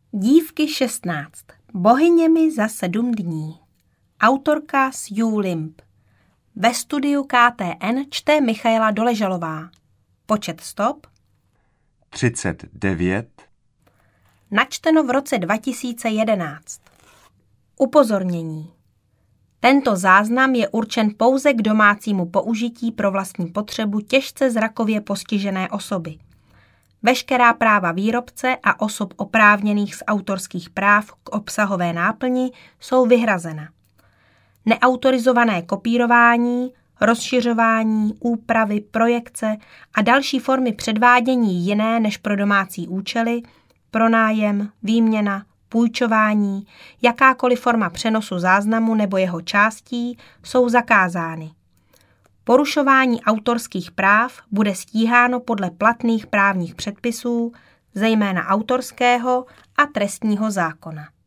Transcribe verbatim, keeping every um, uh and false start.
Dívky šestnáct. Bohyněmi za sedm dní. Autorka Sue Limb. Ve studiu K T N čte Michaela Doležalová. Počet stop třicet devět. Načteno v roce dva tisíce jedenáct. Upozornění. Tento záznam je určen pouze k domácímu použití pro vlastní potřebu těžce zrakově postižené osoby. Veškerá práva výrobce a osob oprávněných z autorských práv k obsahové náplni jsou vyhrazena. Neautorizované kopírování, rozšiřování, úpravy, projekce a další formy předvádění jiné než pro domácí účely, pronájem, výměna, půjčování, jakákoliv forma přenosu záznamu nebo jeho částí jsou zakázány. Porušování autorských práv bude stíháno podle platných právních předpisů, zejména autorského a trestního zákona.